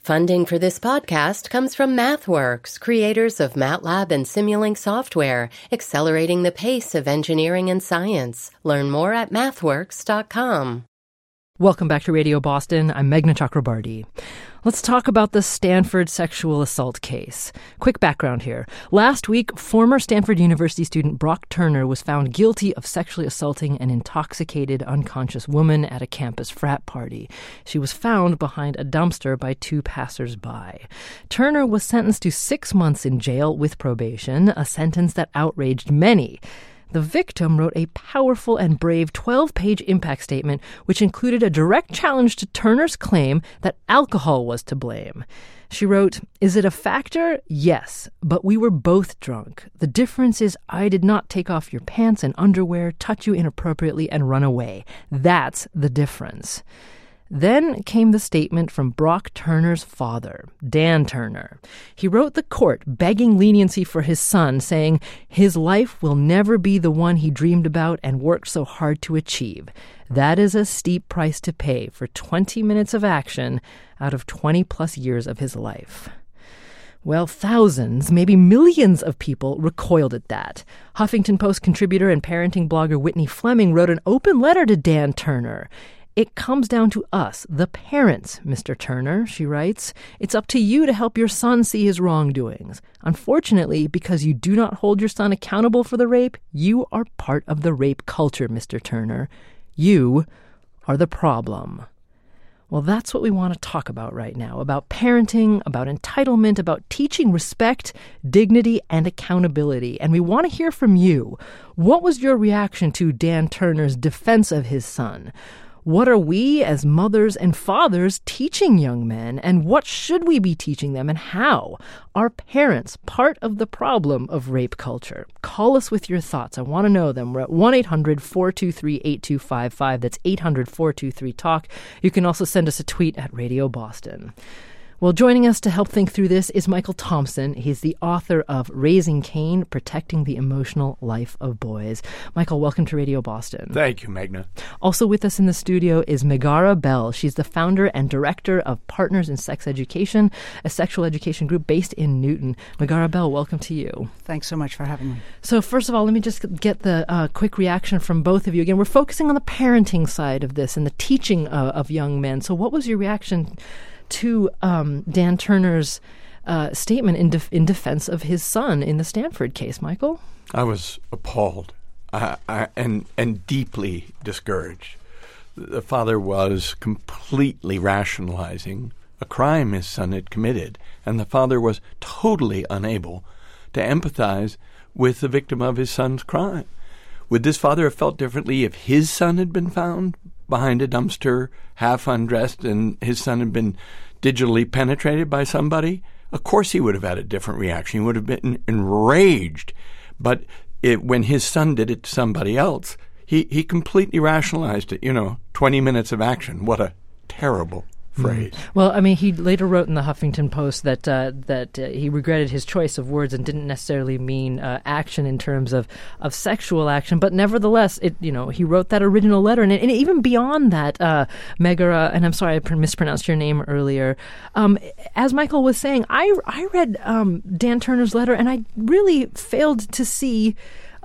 Funding for this podcast comes from MathWorks, creators of MATLAB and Simulink software, accelerating the pace of engineering and science. Learn more at mathworks.com. Welcome back to Radio Boston. I'm Meghna Chakrabarty. Let's talk about the Stanford sexual assault case. Quick background here. Last week, former Stanford University student Brock Turner was found guilty of sexually assaulting an intoxicated, unconscious woman at a campus frat party. She was found behind a dumpster by two passersby. Turner was sentenced to 6 months in jail with probation, a sentence that outraged many. The victim wrote a powerful and brave 12-page impact statement, which included a direct challenge to Turner's claim that alcohol was to blame. She wrote, "Is it a factor? Yes, but we were both drunk. The difference is I did not take off your pants and underwear, touch you inappropriately, and run away. That's the difference." Then came the statement from Brock Turner's father, Dan Turner. He wrote the court begging leniency for his son, saying his life will never be the one he dreamed about and worked so hard to achieve. That is a steep price to pay for 20 minutes of action out of 20-plus years of his life. Well, thousands, maybe millions of people recoiled at that. Huffington Post contributor and parenting blogger Whitney Fleming wrote an open letter to Dan Turner. "It comes down to us, the parents, Mr. Turner," she writes. "It's up to you to help your son see his wrongdoings. Unfortunately, because you do not hold your son accountable for the rape, you are part of the rape culture, Mr. Turner. You are the problem." Well, that's what we want to talk about right now, about parenting, about entitlement, about teaching respect, dignity, and accountability. And we want to hear from you. What was your reaction to Dan Turner's defense of his son? What are we as mothers and fathers teaching young men, and what should we be teaching them, and how? Are parents part of the problem of rape culture? Call us with your thoughts. I want to know them. We're at 1-800-423-8255. That's 800-423-TALK. You can also send us a tweet at Radio Boston. Well, joining us to help think through this is Michael Thompson. He's the author of Raising Cain, Protecting the Emotional Life of Boys. Michael, welcome to Radio Boston. Thank you, Meghna. Also with us in the studio is Megara Bell. She's the founder and director of Partners in Sex Education, a sexual education group based in Newton. Megara Bell, welcome to you. Thanks so much for having me. So first of all, let me just get the quick reaction from both of you. Again, we're focusing on the parenting side of this and the teaching of young men. So what was your reaction to Dan Turner's statement in defense of his son in the Stanford case, Michael? I was appalled and deeply discouraged. The father was completely rationalizing a crime his son had committed, and the father was totally unable to empathize with the victim of his son's crime. Would this father have felt differently if his son had been found behind a dumpster, half undressed, and his son had been digitally penetrated by somebody? Of course he would have had a different reaction. He would have been enraged. But when his son did it to somebody else, he completely rationalized it. 20 minutes of action. What a terrible phrase. Well, I mean, he later wrote in the Huffington Post that he regretted his choice of words and didn't necessarily mean action in terms of sexual action, but nevertheless, he wrote that original letter, and even beyond that, Megara, and I'm sorry I mispronounced your name earlier. As Michael was saying, I read Dan Turner's letter, and I really failed to see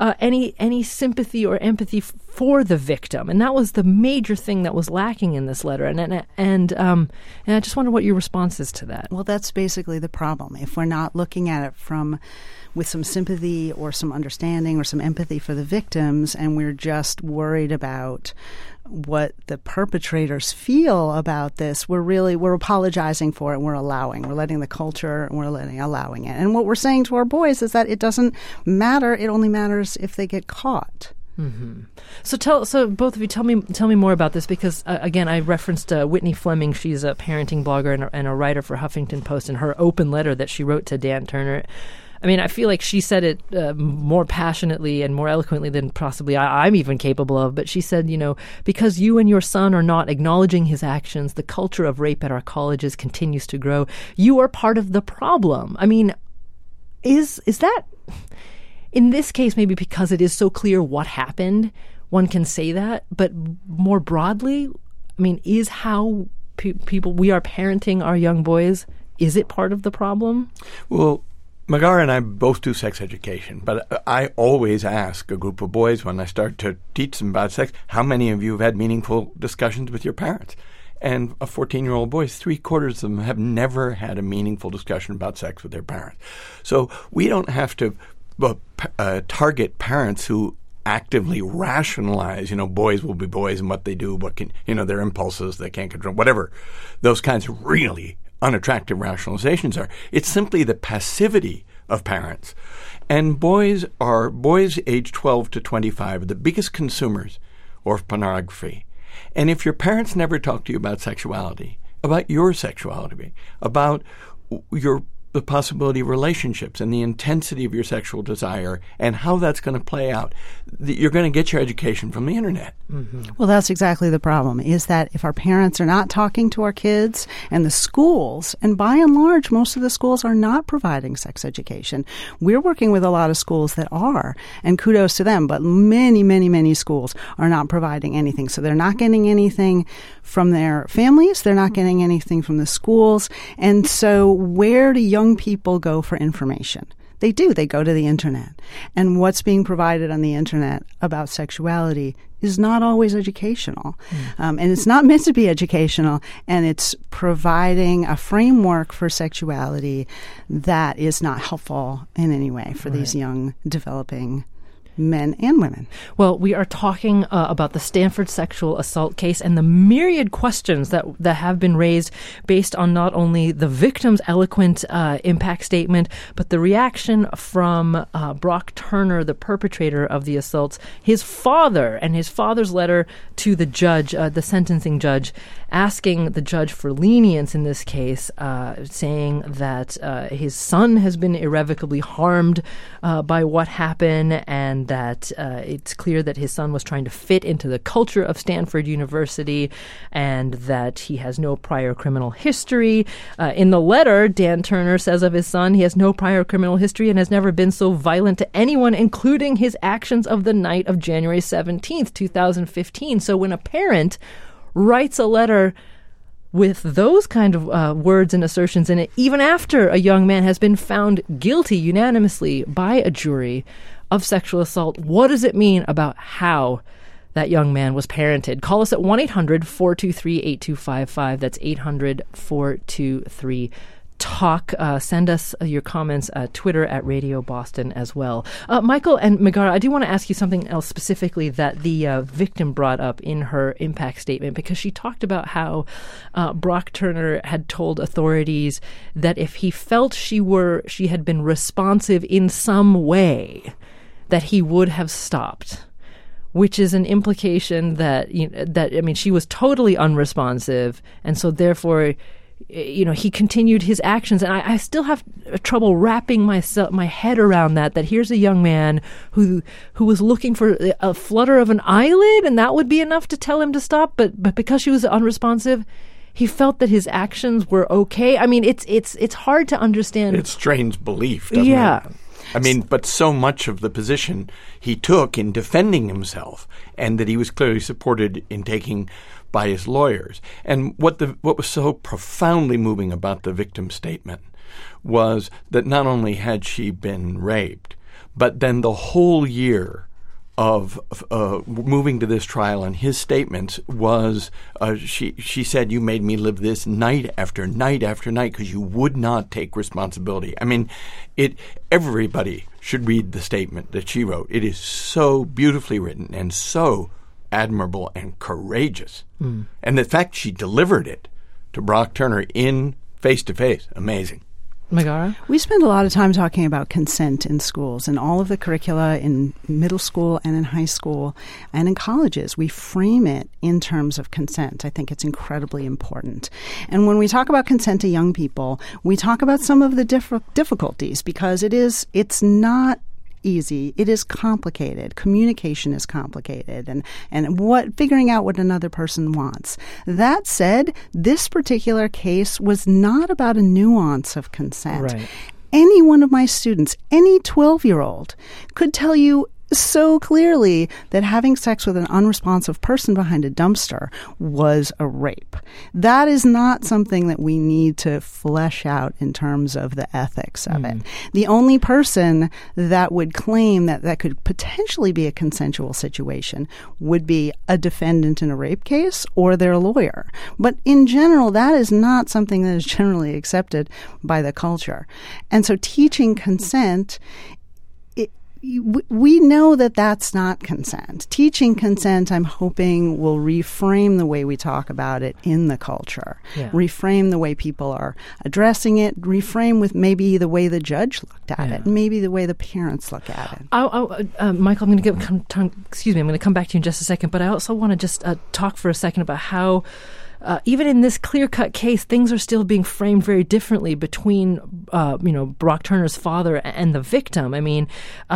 any sympathy or empathy for the victim, and that was the major thing that was lacking in this letter. And I just wonder what your response is to that. Well, that's basically the problem. If we're not looking at it with some sympathy or some understanding or some empathy for the victims, and we're just worried about what the perpetrators feel about this, we're apologizing for it, and we're letting the culture, and allowing it. And what we're saying to our boys is that it doesn't matter. It only matters if they get caught. Mm-hmm. So both of you, tell me more about this, because again, I referenced Whitney Fleming. She's a parenting blogger and a writer for Huffington Post, and her open letter that she wrote to Dan Turner. I mean, I feel like she said it more passionately and more eloquently than possibly I'm even capable of. But she said, because you and your son are not acknowledging his actions, the culture of rape at our colleges continues to grow. You are part of the problem. I mean, is that, in this case, maybe because it is so clear what happened, one can say that. But more broadly, I mean, is how we are parenting our young boys. Is it part of the problem? Well, Megara and I both do sex education, but I always ask a group of boys when I start to teach them about sex, how many of you have had meaningful discussions with your parents? And a 14-year-old boy, 3/4 of them have never had a meaningful discussion about sex with their parents. So we don't have to target parents who actively rationalize, boys will be boys and what they do, their impulses they can't control, whatever those kinds of really unattractive rationalizations are. It's simply the passivity of parents. And boys age 12 to 25 are the biggest consumers of pornography. And if your parents never talk to you about sexuality, about your sexuality, about the possibility of relationships and the intensity of your sexual desire and how that's going to play out, you're going to get your education from the internet. Mm-hmm. Well, that's exactly the problem, is that if our parents are not talking to our kids, and the schools, and by and large, most of the schools are not providing sex education. We're working with a lot of schools that are, and kudos to them, but many, many, many schools are not providing anything. So they're not getting anything from their families. They're not getting anything from the schools. And so where do young people go for information? They do. They go to the internet. And what's being provided on the internet about sexuality is not always educational. And it's not meant to be educational. And it's providing a framework for sexuality that is not helpful in any way for these young developing men and women. Well, we are talking about the Stanford sexual assault case and the myriad questions that have been raised based on not only the victim's eloquent impact statement, but the reaction from Brock Turner, the perpetrator of the assaults, his father, and his father's letter to the judge, the sentencing judge, asking the judge for lenience in this case, saying that his son has been irrevocably harmed by what happened, and that it's clear that his son was trying to fit into the culture of Stanford University, and that he has no prior criminal history. In the letter, Dan Turner says of his son, he has no prior criminal history and has never been so violent to anyone, including his actions of the night of January 17th, 2015. So when a parent writes a letter with those kind of words and assertions in it, even after a young man has been found guilty unanimously by a jury of sexual assault, what does it mean about how that young man was parented? Call us at 1-800-423-8255. That's 800-423-TALK. Send us your comments at Twitter at Radio Boston as well. Michael and Megara, I do want to ask you something else specifically that the victim brought up in her impact statement, because she talked about how Brock Turner had told authorities that if he felt she had been responsive in some way, that he would have stopped, which is an implication that she was totally unresponsive, and so therefore, he continued his actions. And I still have trouble wrapping my head around that here's a young man who was looking for a flutter of an eyelid, and that would be enough to tell him to stop. But because she was unresponsive, he felt that his actions were okay. I mean, it's hard to understand. It strains belief, doesn't it? I mean, but so much of the position he took in defending himself, and that he was clearly supported in taking by his lawyers. And what was so profoundly moving about the victim's statement was that not only had she been raped, but then the whole year of moving to this trial, and his statements was, she said, you made me live this night after night after night because you would not take responsibility. I mean, everybody should read the statement that she wrote. It is so beautifully written and so admirable and courageous. And the fact she delivered it to Brock Turner in face-to-face, amazing. Megara? We spend a lot of time talking about consent in schools, and all of the curricula in middle school and in high school and in colleges. We frame it in terms of consent. I think it's incredibly important. And when we talk about consent to young people, we talk about some of the difficulties, because it's not easy. It is complicated. Communication is complicated, and figuring out what another person wants. That said, this particular case was not about a nuance of consent. Right. Any one of my students, any 12-year-old, could tell you so clearly that having sex with an unresponsive person behind a dumpster was a rape. That is not something that we need to flesh out in terms of the ethics of it. The only person that would claim that that could potentially be a consensual situation would be a defendant in a rape case or their lawyer. But in general, that is not something that is generally accepted by the culture. And so teaching consent, we know that that's not consent. Teaching consent, I'm hoping, will reframe the way we talk about it in the culture, reframe the way people are addressing it, reframe with maybe the way the judge looked at it, maybe the way the parents look at it. Michael, I'm going to come back to you in just a second, but I also want to just talk for a second about how even in this clear-cut case, things are still being framed very differently between, Brock Turner's father and the victim. I mean,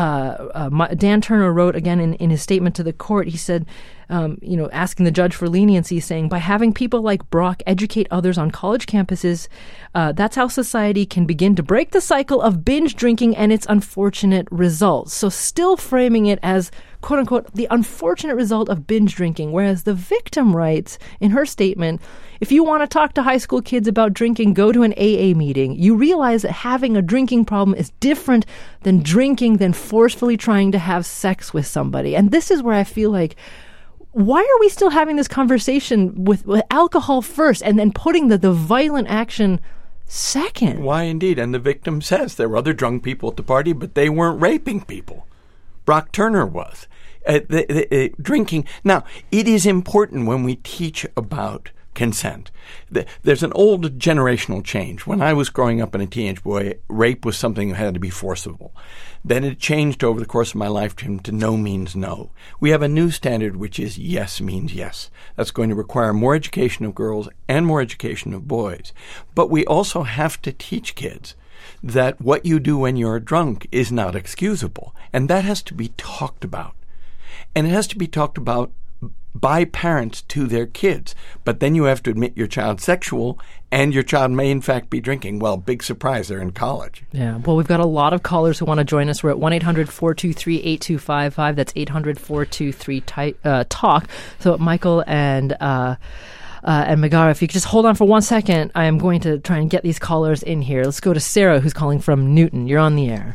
Dan Turner wrote again in his statement to the court, he said, asking the judge for leniency, saying, by having people like Brock educate others on college campuses, that's how society can begin to break the cycle of binge drinking and its unfortunate results. So still framing it as, quote unquote, the unfortunate result of binge drinking, whereas the victim writes in her statement, if you want to talk to high school kids about drinking, go to an AA meeting. You realize that having a drinking problem is different than forcefully trying to have sex with somebody. And this is where I feel like, why are we still having this conversation with alcohol first and then putting the violent action second? Why indeed? And the victim says there were other drunk people at the party, but they weren't raping people. Brock Turner was. Drinking. Now, it is important when we teach about consent. There's an old generational change. When I was growing up and a teenage boy, rape was something that had to be forcible. Then it changed over the course of my lifetime to no means no. We have a new standard, which is yes means yes. That's going to require more education of girls and more education of boys. But we also have to teach kids that what you do when you're drunk is not excusable. And that has to be talked about. And it has to be talked about by parents to their kids. But then you have to admit your child's sexual and your child may in fact be drinking. Well, big surprise, they're in college. Yeah, well, we've got a lot of callers who want to join us. We're at 1-800-423-8255. That's 800-423-TALK. So Michael and Megara, if you could just hold on for 1 second, I am going to try and get these callers in here. Let's go to Sarah, who's calling from Newton. You're on the air.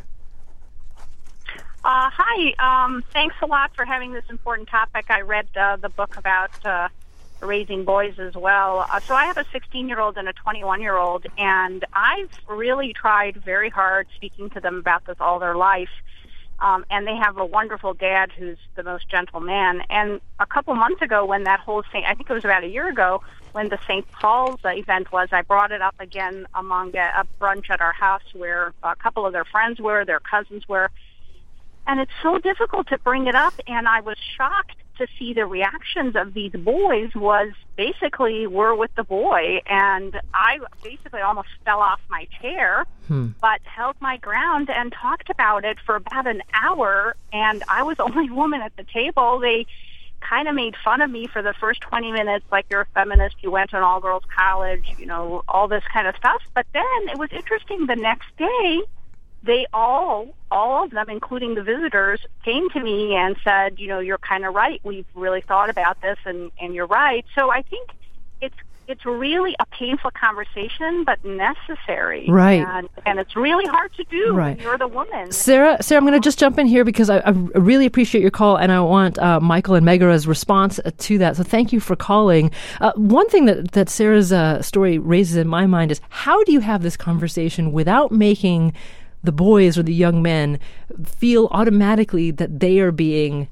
Hi. Thanks a lot for having this important topic. I read the book about raising boys as well. So I have a 16-year-old and a 21-year-old, and I've really tried very hard speaking to them about this all their life. And they have a wonderful dad who's the most gentle man. And a couple months ago when that whole thing, I think it was about a year ago, when the St. Paul's event was, I brought it up again among a brunch at our house where a couple of their friends were, their cousins were. And it's so difficult to bring it up, and I was shocked to see the reactions of these boys was basically, we're with the boy, and I basically almost fell off my chair, but held my ground and talked about it for about an hour, and I was the only woman at the table. They kind of made fun of me for the first 20 minutes, like, you're a feminist, you went to an all-girls college, all this kind of stuff. But then it was interesting, the next day, they all of them, including the visitors, came to me and said, you're kind of right. We've really thought about this, and you're right. So I think it's really a painful conversation, but necessary. Right. And it's really hard to do when you're the woman. Sarah, I'm going to just jump in here because I really appreciate your call, and I want Michael and Megara's response to that. So thank you for calling. One thing that Sarah's story raises in my mind is, how do you have this conversation without making the boys or the young men feel automatically that they are being,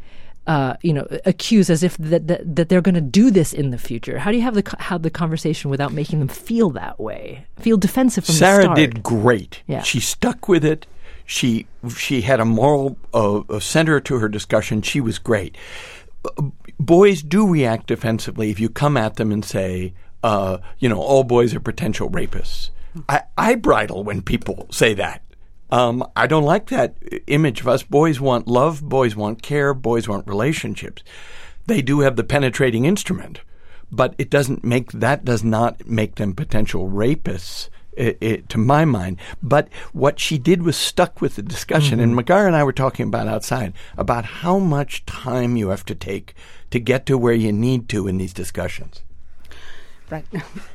accused as if that they're going to do this in the future? How do you have the conversation without making them feel that way, feel defensive from the start? Sarah did great. Yeah. She stuck with it. She had a moral center to her discussion. She was great. Boys do react defensively if you come at them and say, all boys are potential rapists. I bridle when people say that. I don't like that image of us. Boys want love. Boys want care. Boys want relationships. They do have the penetrating instrument, but it does not make them potential rapists to my mind. But what she did was stuck with the discussion. And Megar and I were talking about outside about how much time you have to take to get to where you need to in these discussions. Right.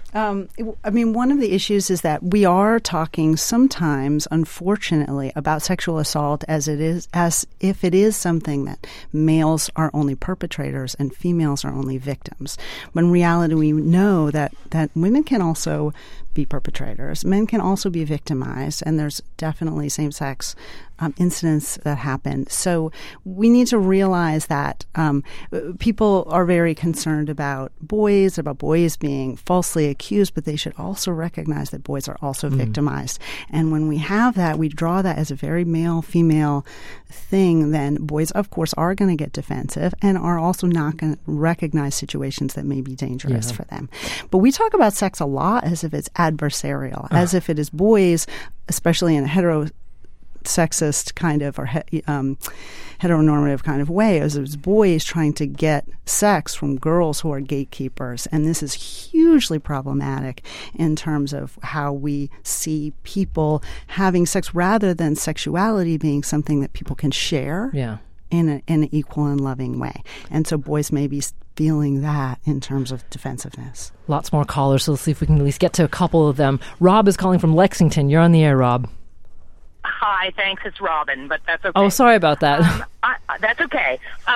I mean, one of the issues is that we are talking sometimes, unfortunately, about sexual assault as if it is something that males are only perpetrators and females are only victims. When in reality, we know that women can also be perpetrators. Men can also be victimized, and there's definitely same-sex incidents that happen. So we need to realize that people are very concerned about boys being falsely accused, but they should also recognize that boys are also victimized. And when we have that, we draw that as a very male-female thing, then boys, of course, are going to get defensive and are also not going to recognize situations that may be dangerous for them. But we talk about sex a lot as if it's adversarial, as if it is boys, especially in a heterosexist kind of or heteronormative kind of way, as it's boys trying to get sex from girls who are gatekeepers. And this is hugely problematic in terms of how we see people having sex rather than sexuality being something that people can share in an equal and loving way. And so boys may be feeling that in terms of defensiveness. Lots more callers, so let's see if we can at least get to a couple of them. Rob is calling from Lexington. You're on the air, Rob. Hi, thanks. It's Robin, but that's okay. Oh, sorry about that. That's okay.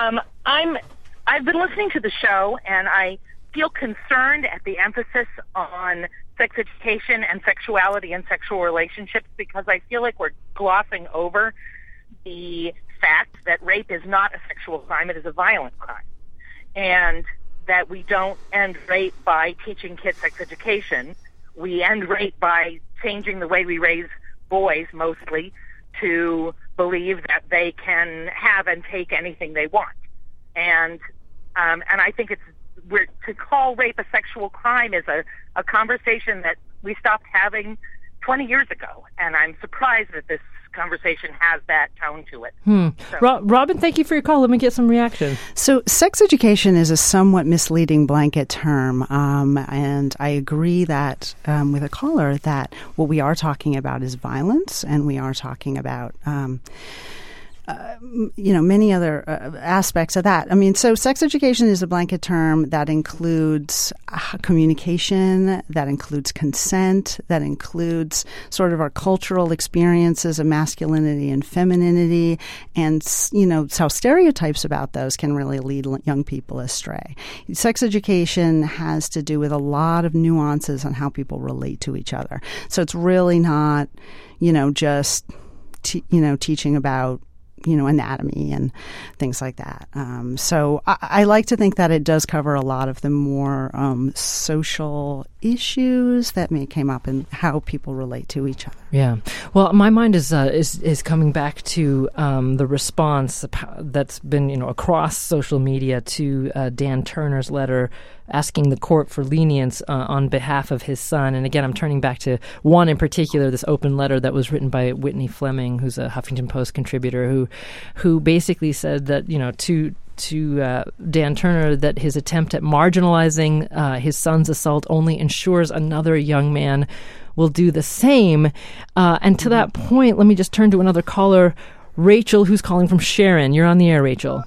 I've been listening to the show, and I feel concerned at the emphasis on sex education and sexuality and sexual relationships, because I feel like we're glossing over the fact that rape is not a sexual crime, it is a violent crime. And that we don't end rape by teaching kids sex education. We end rape by changing the way we raise boys, mostly, to believe that they can have and take anything they want. And I think to call rape a sexual crime is a conversation that we stopped having 20 years ago. And I'm surprised that this conversation has that tone to it. So. Robin, thank you for your call. Let me get some reaction. So sex education is a somewhat misleading blanket term, and I agree that with a caller that what we are talking about is violence, and we are talking about many other aspects of that. I mean, so sex education is a blanket term that includes communication, that includes consent, that includes sort of our cultural experiences of masculinity and femininity, and, how stereotypes about those can really lead young people astray. Sex education has to do with a lot of nuances on how people relate to each other. So it's really not, just, teaching about anatomy and things like that. So I like to think that it does cover a lot of the more social issues that may come up in how people relate to each other. Yeah. Well, my mind is coming back to the response that's been across social media to Dan Turner's letter asking the court for lenience on behalf of his son. And again, I'm turning back to one in particular, this open letter that was written by Whitney Fleming, who's a Huffington Post contributor, who basically said that, to Dan Turner, that his attempt at marginalizing his son's assault only ensures another young man will do the same. And to that point, let me just turn to another caller, Rachel, who's calling from Sharon. You're on the air, Rachel.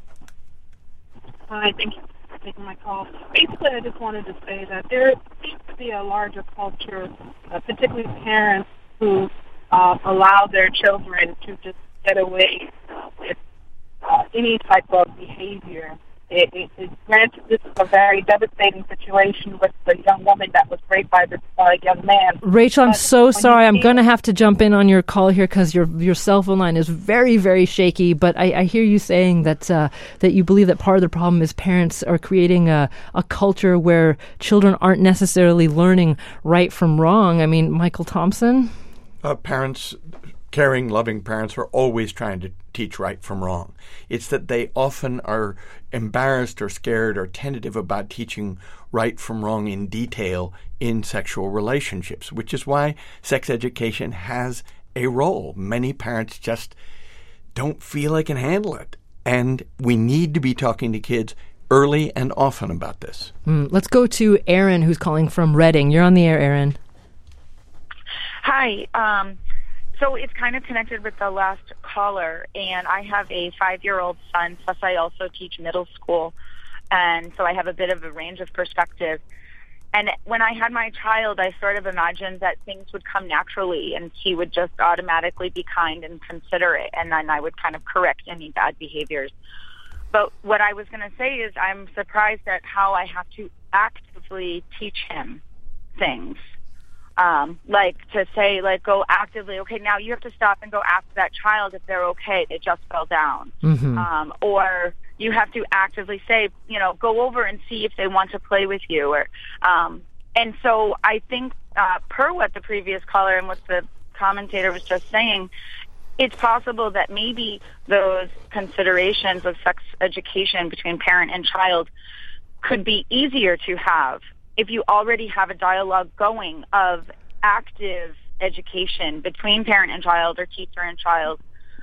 Hi, thank you for taking my call. Basically, I just wanted to say that there seems to be a larger culture, particularly parents who allow their children to just get away with any type of behavior. Granted, this is a very devastating situation with the young woman that was raped by this young man. Rachel, I'm so sorry. I'm going to have to jump in on your call here because your cell phone line is very, very shaky. But I hear you saying that you believe that part of the problem is parents are creating a culture where children aren't necessarily learning right from wrong. I mean, Michael Thompson? Parents, caring, loving parents are always trying to teach right from wrong. It's that they often are embarrassed or scared or tentative about teaching right from wrong in detail in sexual relationships, which is why sex education has a role. Many parents just don't feel they can handle it. And we need to be talking to kids early and often about this. Let's go to Aaron, who's calling from Reading. You're on the air, Aaron. Hi. So it's kind of connected with the last caller, and I have a 5-year-old son, plus I also teach middle school, and so I have a bit of a range of perspective. And when I had my child, I sort of imagined that things would come naturally, and he would just automatically be kind and considerate, and then I would kind of correct any bad behaviors. But what I was going to say is I'm surprised at how I have to actively teach him things. Like to say, like, go actively, okay, now you have to stop and go ask that child if they're okay, they just fell down. Mm-hmm. Or you have to actively say, you know, go over and see if they want to play with you. Or, and so I think, per what the previous caller and what the commentator was just saying, it's possible that maybe those considerations of sex education between parent and child could be easier to have if you already have a dialogue going of active education between parent and child or teacher and child,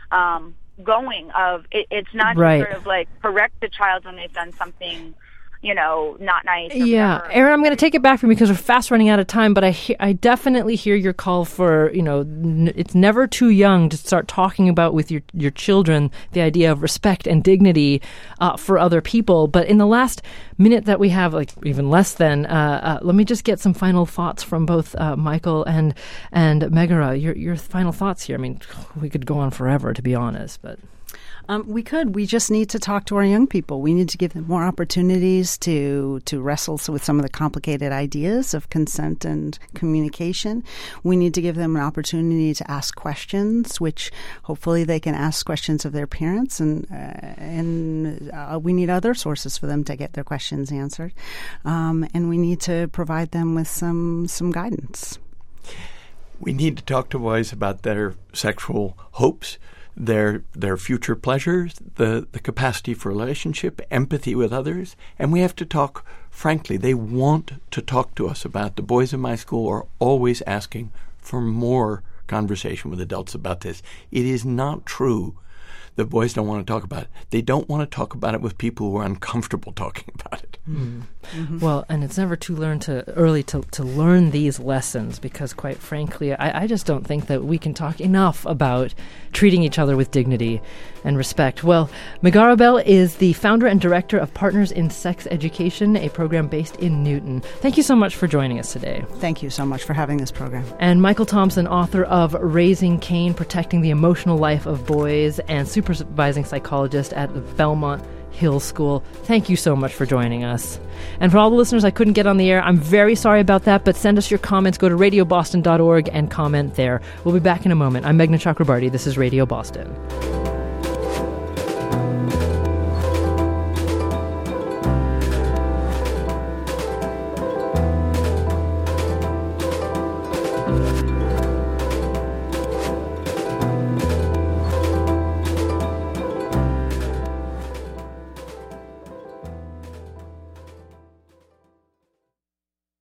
going of it's not right. Sort of like correct the child when they've done something, you know, not nice. Yeah, whatever. Erin, I'm going to take it back from you because we're fast running out of time, but I definitely hear your call for, you know, it's never too young to start talking about with your children the idea of respect and dignity for other people. But in the last minute that we have, like even less than, let me just get some final thoughts from both Michael and Meghera. Your final thoughts here. I mean, we could go on forever, to be honest, but... We could. We just need to talk to our young people. We need to give them more opportunities to wrestle with some of the complicated ideas of consent and communication. We need to give them an opportunity to ask questions, which hopefully they can ask questions of their parents, and we need other sources for them to get their questions answered. And we need to provide them with some guidance. We need to talk to boys about their sexual hopes, their future pleasures, the capacity for relationship, empathy with others, and we have to talk frankly. They want to talk to us about. The boys in my school are always asking for more conversation with adults about this. It is not true that boys don't want to talk about it. They don't want to talk about it with people who are uncomfortable talking about it. Mm. Mm-hmm. Well, and it's never too early to learn these lessons, because quite frankly, I just don't think that we can talk enough about treating each other with dignity and respect. Well, Meghera Bell is the founder and director of Partners in Sex Education, a program based in Newton. Thank you so much for joining us today. Thank you so much for having this program. And Michael Thompson, author of Raising Cain, Protecting the Emotional Life of Boys, and supervising psychologist at the Belmont Hill School. Thank you so much for joining us. And for all the listeners I couldn't get on the air, I'm very sorry about that, but send us your comments. Go to radioboston.org and comment there. We'll be back in a moment. I'm Meghna Chakrabarty. This is Radio Boston.